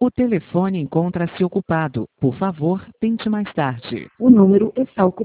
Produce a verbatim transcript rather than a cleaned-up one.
O telefone encontra-se ocupado. Por favor, tente mais tarde. O número está ocupado.